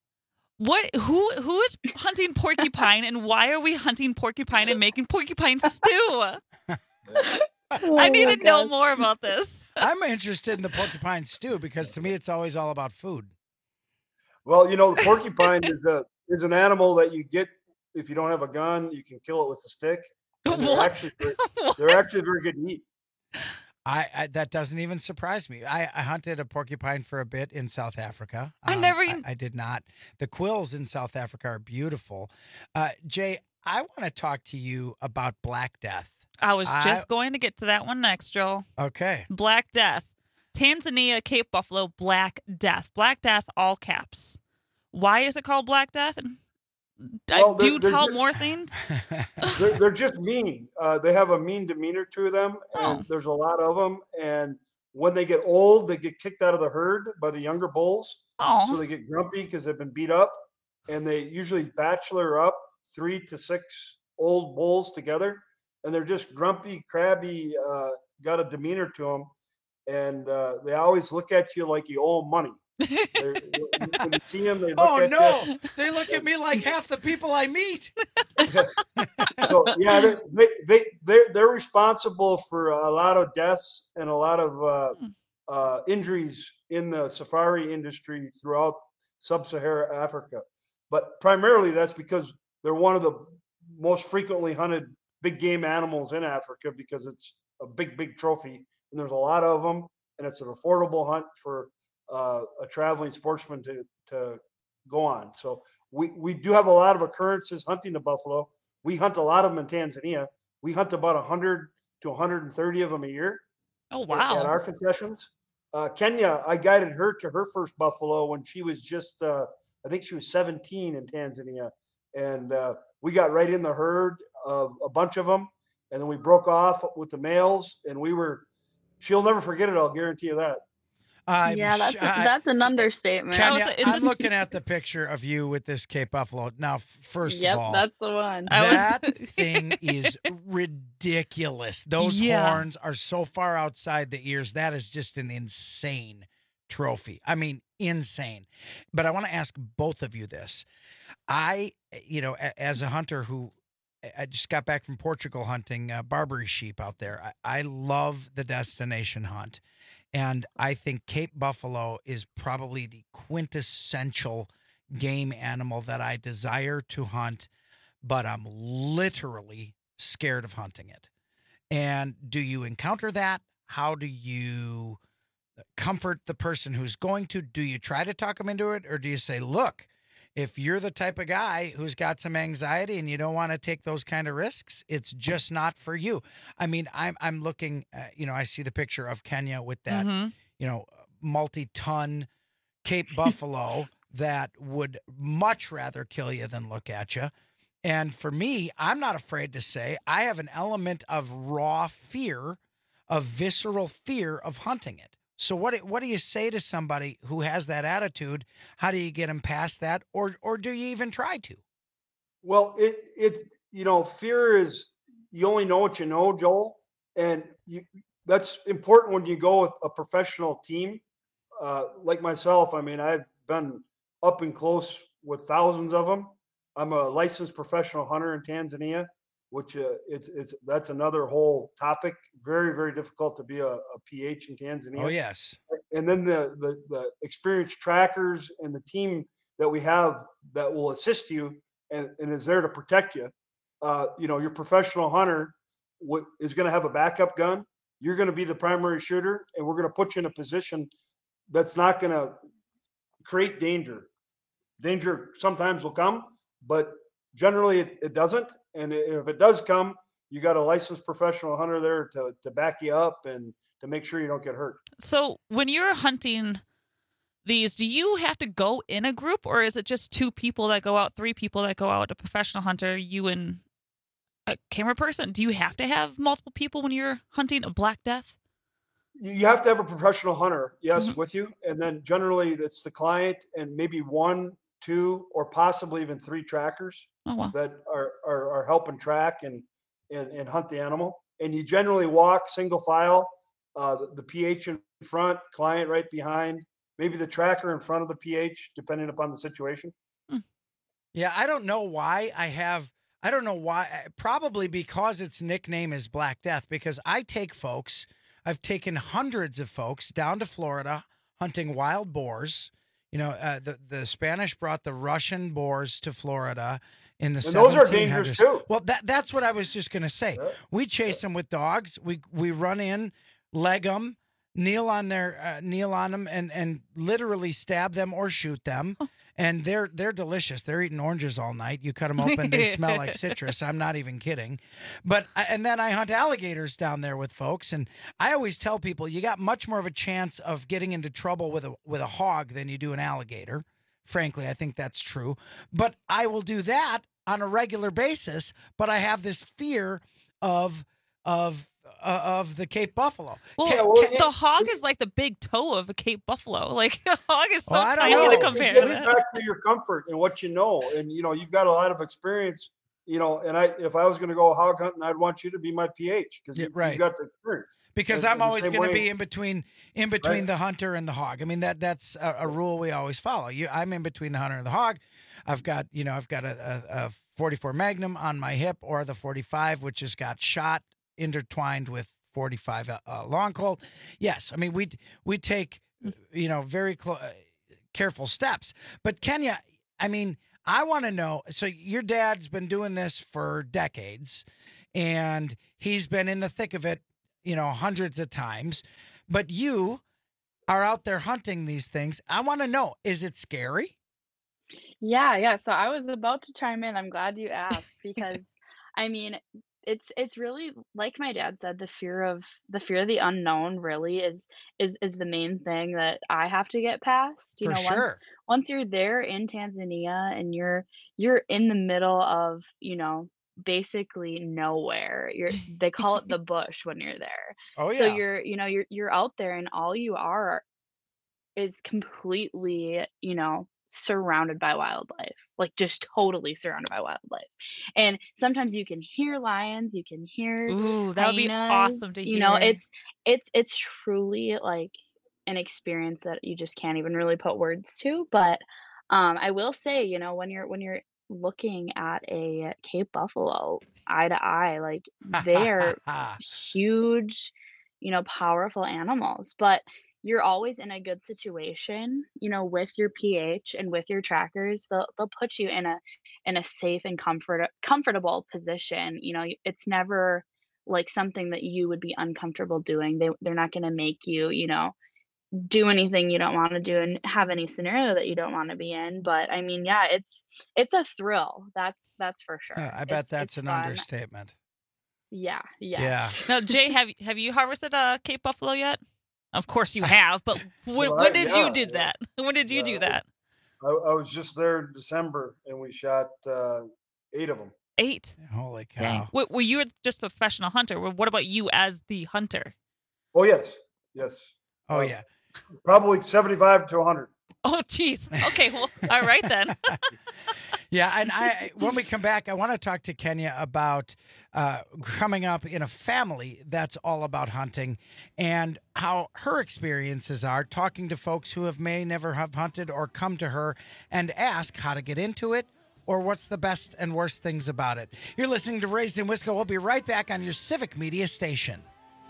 Who is hunting porcupine, and why are we hunting porcupine and making porcupine stew? I need to know more about this. I'm interested in the porcupine stew because to me it's always all about food. Well, the porcupine is an animal that you get if you don't have a gun. You can kill it with a stick. They're actually very good to eat. I that doesn't even surprise me. I hunted a porcupine for a bit in South Africa. I did not. The quills in South Africa are beautiful. Jay, I want to talk to you about Black Death. I was just going to get to that one next, Joel. Okay. Black Death. Tanzania, Cape Buffalo, Black Death. Black Death, all caps. Why is it called Black Death? do you they're tell just- more things? They're just mean. They have a mean demeanor to them, and Oh. there's a lot of them. And when they get old, they get kicked out of the herd by the younger bulls. Oh. So they get grumpy because they've been beat up, and they usually bachelor up 3 to 6 old bulls together, and they're just grumpy, crabby, got a demeanor to them, and they always look at you like you owe them money. When you see them, they look Oh at no! They look at me like half the people I meet. So yeah, they're responsible for a lot of deaths and a lot of injuries in the safari industry throughout sub-Saharan Africa. But primarily that's because they're one of the most frequently hunted big game animals in Africa because it's a big trophy, and there's a lot of them, and it's an affordable hunt for a traveling sportsman to go on. So we do have a lot of occurrences hunting the buffalo. We hunt a lot of them in Tanzania. We hunt about 100 to 130 of them a year. Oh, wow. At our concessions. Kenya, I guided her to her first buffalo when she was just, I think she was 17 in Tanzania. And we got right in the herd of a bunch of them. And then we broke off with the males, and she'll never forget it. I'll guarantee you that. Yeah, that's an understatement. Kenya, I'm looking at the picture of you with this Cape Buffalo. Now, first of all, that's the one. That thing is ridiculous. Those horns are so far outside the ears. That is just an insane trophy. I mean, insane. But I want to ask both of you this. As a hunter who I just got back from Portugal hunting Barbary sheep out there, I love the destination hunt. And I think Cape Buffalo is probably the quintessential game animal that I desire to hunt, but I'm literally scared of hunting it. And do you encounter that? How do you comfort the person who's going to? Do you try to talk them into it? Or do you say, look, if you're the type of guy who's got some anxiety and you don't want to take those kind of risks, it's just not for you. I mean, I'm looking, I see the picture of Kenya with that, multi-ton Cape Buffalo that would much rather kill you than look at you. And for me, I'm not afraid to say I have an element of raw fear, of visceral fear of hunting it. So what do you say to somebody who has that attitude? How do you get them past that, or do you even try to? Well, fear is, you only know what you know, Joel, and that's important when you go with a professional team like myself. I mean, I've been up and close with thousands of them. I'm a licensed professional hunter in Tanzania, which that's another whole topic. Very, very difficult to be a PH in Tanzania. Oh, yes. And then the experienced trackers and the team that we have that will assist you and is there to protect you. Your professional hunter is going to have a backup gun. You're going to be the primary shooter, and we're going to put you in a position that's not going to create danger. Danger sometimes will come, but generally it doesn't. And if it does come, you got a licensed professional hunter there to back you up and to make sure you don't get hurt. So when you're hunting these, do you have to go in a group, or is it just 2 people that go out, 3 people that go out, a professional hunter, you and a camera person? Do you have to have multiple people when you're hunting a Black Death? You have to have a professional hunter, yes, with you. And then generally it's the client and maybe 1, 2, or possibly even 3 trackers that are helping track and hunt the animal. And you generally walk single file, the PH in front, client right behind, maybe the tracker in front of the PH, depending upon the situation. Yeah, I don't know why probably because its nickname is Black Death, because I've taken hundreds of folks down to Florida hunting wild boars. The Spanish brought the Russian boars to Florida in the 1700s. Those are dangerous too. Well, that's what I was just going to say. Yeah. We chase them with dogs. We run in, leg them, kneel on them, and literally stab them or shoot them. And they're delicious. They're eating oranges all night. You cut them open, they smell like citrus. I'm not even kidding. And then I hunt alligators down there with folks. And I always tell people you got much more of a chance of getting into trouble with a hog than you do an alligator. frankly. I think that's true. But I will do that on a regular basis, but I have this fear of the Cape buffalo. Well, the hog is like the big toe of a Cape buffalo. Like a hog is so tiny to compare. It gets back to your comfort and what you know, and you've got a lot of experience. And if I was going to go hog hunting, I'd want you to be my PH because you've got the experience. Because I'm always going to be in between the hunter and the hog. I mean that's a rule we always follow. I'm in between the hunter and the hog. I've got a 44 Magnum on my hip, or the 45, which has got shot intertwined with 45 long Colt. Yes, I mean we take very careful steps. But Kenya, I mean, I want to know. So your dad's been doing this for decades, and he's been in the thick of it, hundreds of times. But you are out there hunting these things. I want to know: is it scary? Yeah. So I was about to chime in. I'm glad you asked because, I mean, it's really like my dad said. The fear of the unknown really is the main thing that I have to get past. For sure. Once you're there in Tanzania and you're in the middle of basically nowhere. They call it the bush when you're there. Oh yeah. So you're out there and all you are is completely surrounded by wildlife, like just totally surrounded by wildlife. And sometimes you can hear lions, you can hear that would be awesome to hear. It's truly like an experience that you just can't even really put words to. But I will say, when you're looking at a Cape buffalo eye to eye, like they're huge, powerful animals, but you're always in a good situation, with your PH and with your trackers. They'll put you in a safe and comfortable position. It's never like something that you would be uncomfortable doing. They're not going to make you, do anything you don't want to do and have any scenario that you don't want to be in. But I mean, yeah, it's a thrill. That's for sure. I bet that's an understatement. Yeah. Yeah. Now, Jay, have you harvested a Cape buffalo yet? Of course you have, but when did you do that? When did you do that? I was just there in December, and we shot 8 of them. 8? Holy cow! Dang. Well, you were just a professional hunter. What about you as the hunter? Oh yes. Oh yeah. Probably 75 to 100. Oh geez. Okay. Well, all right then. Yeah, and when we come back, I want to talk to Kenya about coming up in a family that's all about hunting and how her experiences are talking to folks who may never have hunted or come to her and ask how to get into it or what's the best and worst things about it. You're listening to Raised in Wisco. We'll be right back on your Civic Media station.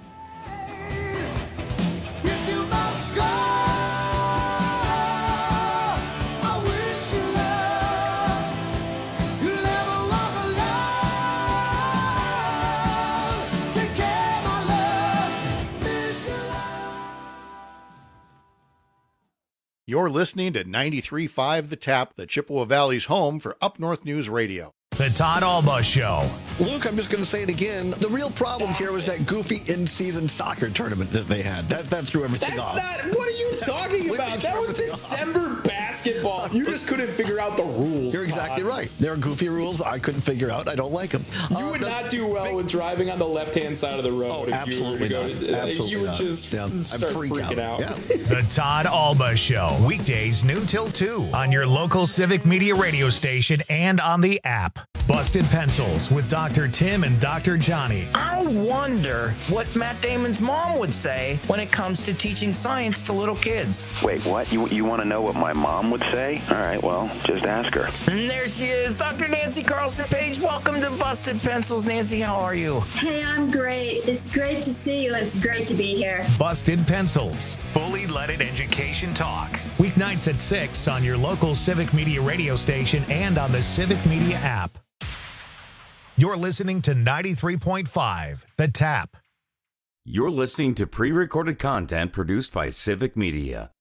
You're listening to 93.5 The Tap, the Chippewa Valley's home for Up North News Radio. The Todd Alba Show. Luke, I'm just going to say it again. The real problem here was that goofy in-season soccer tournament that they had. That threw everything off. What are you talking about? That was December basketball. You just couldn't figure out the rules. You're exactly right. There are goofy rules I couldn't figure out. I don't like them. You would not do well with driving on the left-hand side of the road. Oh, absolutely not. Absolutely you would not. just start freaking out. Yeah. The Todd Alba Show. Weekdays noon till 2 on your local Civic Media radio station and on the app. Busted Pencils with Dr. Tim and Dr. Johnny. I wonder what Matt Damon's mom would say when it comes to teaching science to little kids. Wait, what? You want to know what my mom would say? All right, well, just ask her. And there she is, Dr. Nancy Carlson Page. Welcome to Busted Pencils. Nancy, how are you? Hey, I'm great. It's great to see you, and it's great to be here. Busted Pencils. Fully leaded education talk. Weeknights at 6 on your local Civic Media radio station and on the Civic Media app. You're listening to 93.5 The Tap. You're listening to pre-recorded content produced by Civic Media.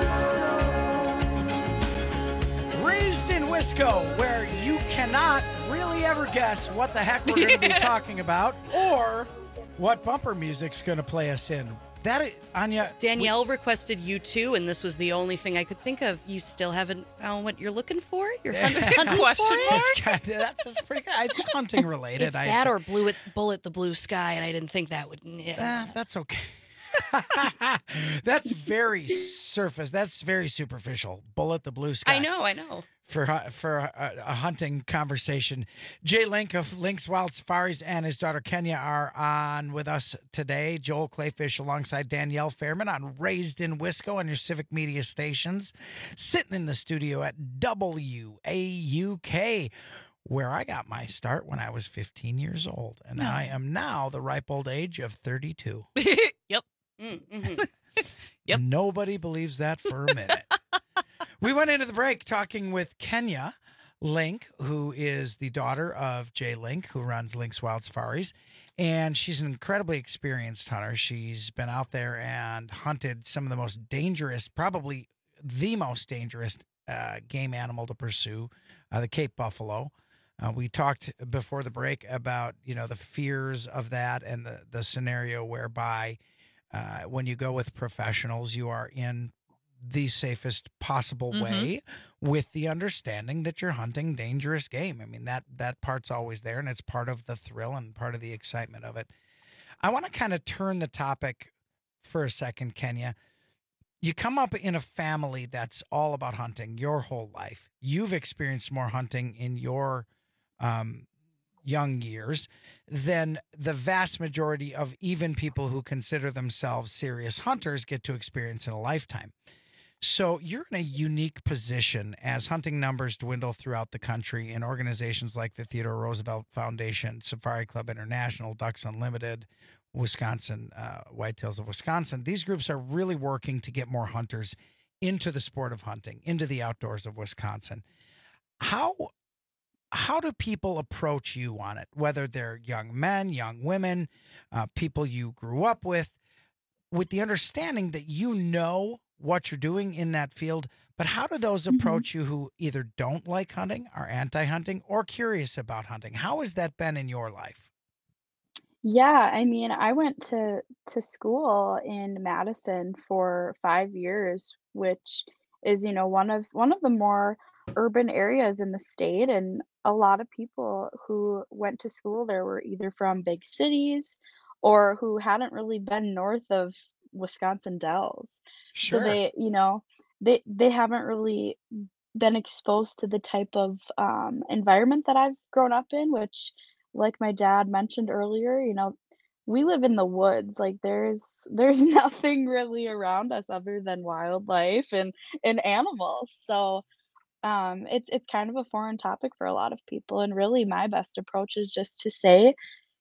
Raised in Wisco, where you cannot really ever guess what the heck we're going to be talking about or what bumper music's going to play us in. Anya. Danielle requested U2, and this was the only thing I could think of. You still haven't found what you're looking for? You're hunting Question for mark? That's pretty good. It's hunting related. It's that or Bullet the Blue Sky, and I didn't think that would. That's okay. That's very surface. That's very superficial. Bullet the Blue Sky. I know. For a hunting conversation. Jay Link of Link's Wild Safaris and his daughter Kenya are on with us today. Joel Clayfish alongside Danielle Fairman on Raised in Wisco on your Civic Media stations. Sitting in the studio at WAUK, where I got my start when I was 15 years old. And I am now the ripe old age of 32. Yep. Mm-hmm. Yep. Nobody believes that for a minute. We went into the break talking with Kenya Link, who is the daughter of Jay Link, who runs Link's Wild Safaris. And she's an incredibly experienced hunter. She's been out there and hunted some of the most dangerous, probably the most dangerous game animal to pursue, the Cape buffalo. We talked before the break about, the fears of that and the scenario whereby when you go with professionals, you are in the safest possible way with the understanding that you're hunting dangerous game. I mean, that part's always there, and it's part of the thrill and part of the excitement of it. I want to kind of turn the topic for a second, Kenya. You come up in a family that's all about hunting your whole life. You've experienced more hunting in your young years than the vast majority of even people who consider themselves serious hunters get to experience in a lifetime. So you're in a unique position as hunting numbers dwindle throughout the country in organizations like the Theodore Roosevelt Foundation, Safari Club International, Ducks Unlimited, Wisconsin, Whitetails of Wisconsin. These groups are really working to get more hunters into the sport of hunting, into the outdoors of Wisconsin. How do people approach you on it, whether they're young men, young women, people you grew up with the understanding that you know what you're doing in that field, but how do those approach you who either don't like hunting, are anti-hunting, or curious about hunting? How has that been in your life? Yeah, I mean, I went to school in Madison for 5 years, which is, one of the more urban areas in the state, and a lot of people who went to school there were either from big cities or who hadn't really been north of Wisconsin Dells. Sure. So they haven't really been exposed to the type of environment that I've grown up in, which, like my dad mentioned earlier, we live in the woods. Like there's nothing really around us other than wildlife and animals. So it's kind of a foreign topic for a lot of people. And really my best approach is just to say,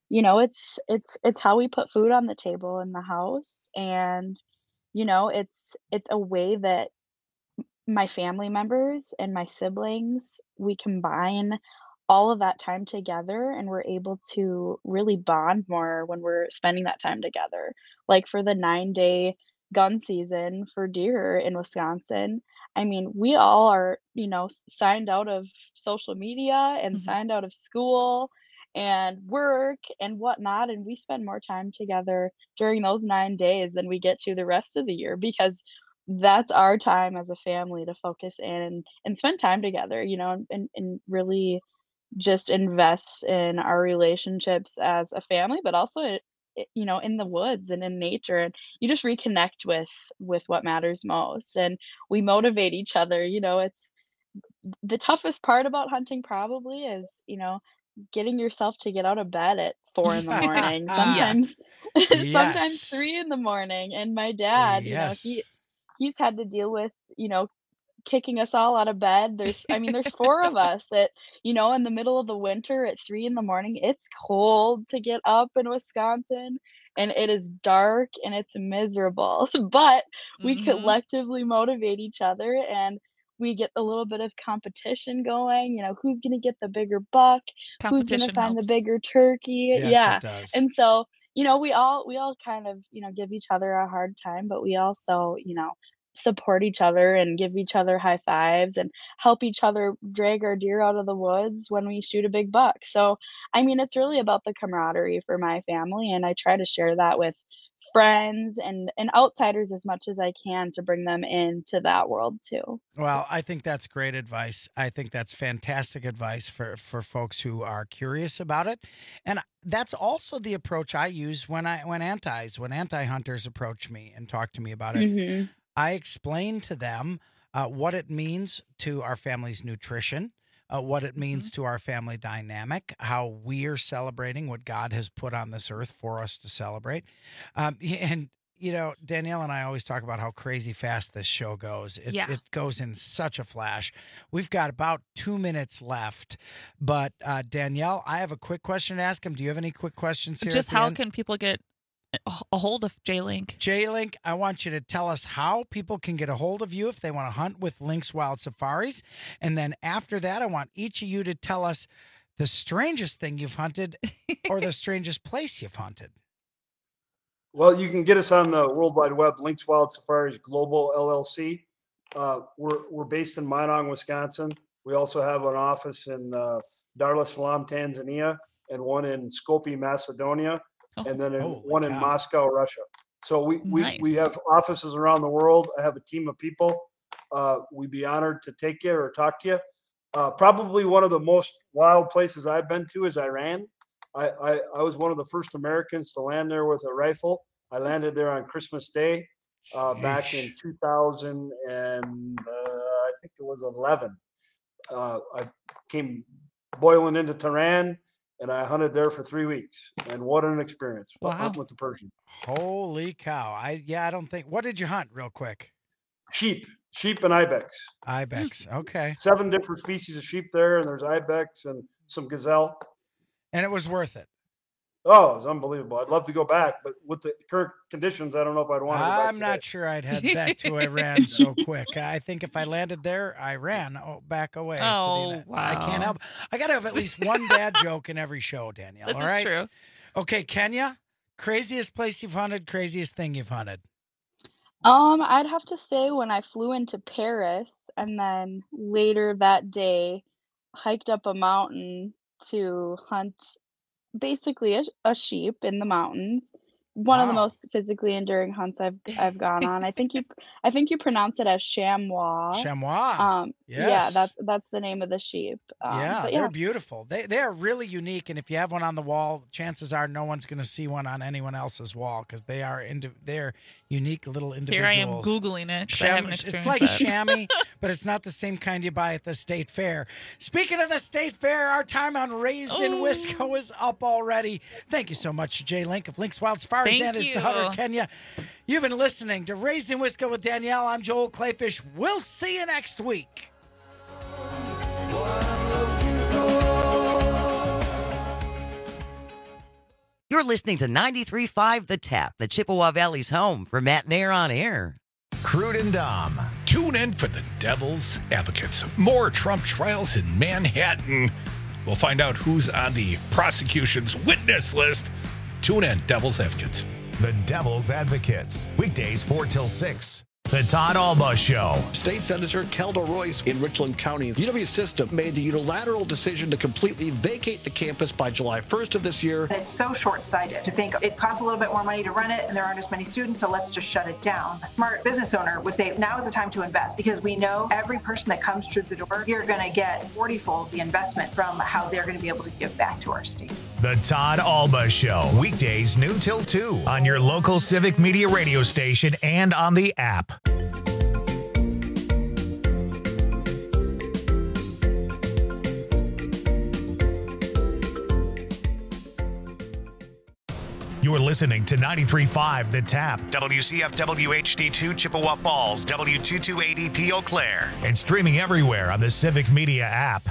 it's how we put food on the table in the house. And, it's a way that my family members and my siblings, we combine all of that time together, and we're able to really bond more when we're spending that time together. Like for the 9-day gun season for deer in Wisconsin, I mean, we all are, signed out of social media and signed out of school and work and whatnot, and we spend more time together during those 9 days than we get to the rest of the year, because that's our time as a family to focus in and spend time together, and really just invest in our relationships as a family, but also in the woods and in nature, and you just reconnect with what matters most, and we motivate each other. It's the toughest part about hunting probably is getting yourself to get out of bed at 4 in the morning, sometimes sometimes 3 in the morning. And my dad, he's had to deal with kicking us all out of bed. There's 4 of us that, in the middle of the winter at 3 in the morning, it's cold to get up in Wisconsin, and it is dark and it's miserable, but we collectively motivate each other, and we get a little bit of competition going, who's going to get the bigger buck, who's going to find the bigger turkey. Yes, it does. And so, we all kind of, give each other a hard time, but we also, support each other and give each other high fives and help each other drag our deer out of the woods when we shoot a big buck. So, I mean, it's really about the camaraderie for my family, and I try to share that with friends and outsiders as much as I can to bring them into that world too. Well, I think that's great advice. I think that's fantastic advice for folks who are curious about it. And that's also the approach I use when anti-hunters approach me and talk to me about it. Mhm. I explain to them what it means to our family's nutrition, what it means to our family dynamic, how we're celebrating what God has put on this earth for us to celebrate. And, you know, Danielle and I always talk about how crazy fast this show goes. It goes in such a flash. We've got about 2 minutes left. But, Danielle, I have a quick question to ask him. Do you have any quick questions here? Just how can people get a hold of J-Link? J-Link, I want you to tell us how people can get a hold of you if they want to hunt with Lynx Wild Safaris. And then after that, I want each of you to tell us the strangest thing you've hunted or the strangest place you've hunted. Well, you can get us on the World Wide Web, Lynx Wild Safaris Global LLC. We're based in Minong, Wisconsin. We also have an office in Dar es Salaam, Tanzania, and one in Skopje, Macedonia. And then one in Moscow, Russia. So we have offices around the world. I have a team of people. We'd be honored to take you or talk to you. Probably one of the most wild places I've been to is Iran. I was one of the first Americans to land there with a rifle. I landed there on Christmas Day back in 2000 and I think it was 11. I came boiling into Tehran. And I hunted there for 3 weeks, and what an experience! Hunting with the Persian. Holy cow! I don't think. What did you hunt, real quick? Sheep and ibex. Ibex. Okay. 7 different species of sheep there, and there's ibex and some gazelle. And it was worth it. Oh, it was unbelievable. I'd love to go back, but with the current conditions, I don't know if I'd want to go back. I'm not sure I'd head back to Iran so quick. I think if I landed there, I ran back away. Oh, wow. I can't help. I got to have at least one bad joke in every show, Danielle. This all right? is true. Okay, Kenya, craziest place you've hunted, craziest thing you've hunted? I'd have to say when I flew into Paris and then later that day hiked up a mountain to hunt basically a sheep in the mountains. One of the most physically enduring hunts I've gone on. I think you pronounce it as chamois. Chamois. Yes. Yeah, that's the name of the sheep. They're beautiful. They are really unique, and if you have one on the wall, chances are no one's going to see one on anyone else's wall because they're unique little individuals. Here I am Googling it. I haven't experienced it's like that. chamois, but it's not the same kind you buy at the state fair. Speaking of the state fair, our time on Raised in Wisco is up already. Thank you so much, J-Link of Lynx Wild Safaris and his daughter, Kenya. You've been listening to Raised in Wisco with Danielle. I'm Joel Clayfish. We'll see you next week. You're listening to 93.5 The Tap, the Chippewa Valley's home for Matt Nair on Air. Crude and Dom. Tune in for the Devil's Advocates. More Trump trials in Manhattan. We'll find out who's on the prosecution's witness list. Tune in, Devil's Advocates. The Devil's Advocates. Weekdays 4 till 6. The Todd Alba Show. State Senator Kelda Royce in Richland County. UW System made the unilateral decision to completely vacate the campus by July 1st of this year. It's so short-sighted to think it costs a little bit more money to run it and there aren't as many students, so let's just shut it down. A smart business owner would say now is the time to invest because we know every person that comes through the door, you're going to get 40-fold the investment from how they're going to be able to give back to our state. The Todd Alba Show. Weekdays noon till 2 on your local Civic Media radio station and on the app. You're listening to 93.5 The Tap, WCFW HD2 Chippewa Falls, W228EP Eau Claire, and streaming everywhere on the Civic Media app.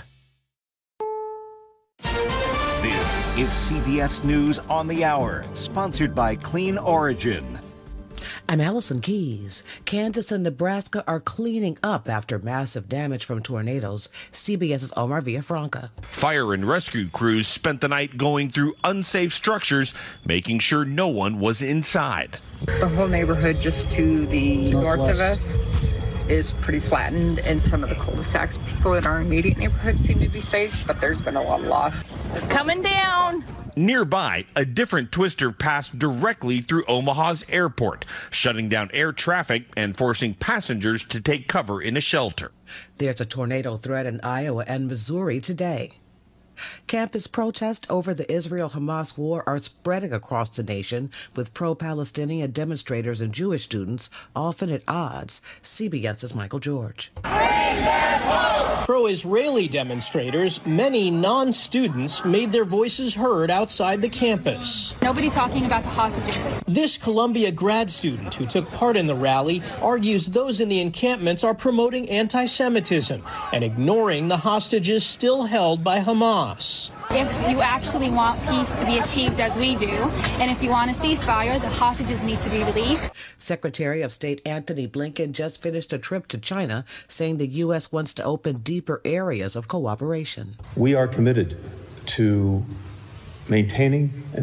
This is CBS News on the Hour, sponsored by Clean Origin. I'm Allison Keys. Kansas and Nebraska are cleaning up after massive damage from tornadoes. CBS's Omar Villafranca. Fire and rescue crews spent the night going through unsafe structures, making sure no one was inside. The whole neighborhood just to the north of us is pretty flattened, and some of the cul-de-sacs, people in our immediate neighborhood seem to be safe, but there's been a lot of loss. It's coming down. Nearby, a different twister passed directly through Omaha's airport, shutting down air traffic and forcing passengers to take cover in a shelter. There's a tornado threat in Iowa and Missouri today. Campus protests over the Israel-Hamas war are spreading across the nation, with pro-Palestinian demonstrators and Jewish students often at odds. CBS's Michael George. Pro-Israeli demonstrators, many non-students, made their voices heard outside the campus. Nobody's talking about the hostages. This Columbia grad student who took part in the rally argues those in the encampments are promoting anti-Semitism and ignoring the hostages still held by Hamas. If you actually want peace to be achieved as we do, and if you want a ceasefire, the hostages need to be released. Secretary of State Antony Blinken just finished a trip to China, saying the U.S. wants to open deeper areas of cooperation. We are committed to maintaining and